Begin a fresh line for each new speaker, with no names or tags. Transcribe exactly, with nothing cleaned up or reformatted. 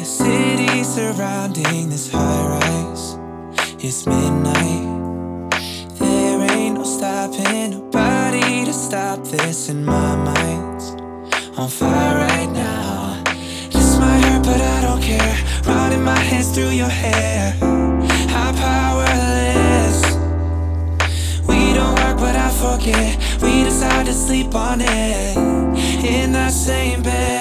The city surrounding this high rise. It's midnight. There ain't no stopping, nobody to stop this, and my mind's on fire right now. This might hurt, but I don't care. Running my hands through your hair. I'm powerless. We don't work, but I forget. We decide to sleep on it in that same bed.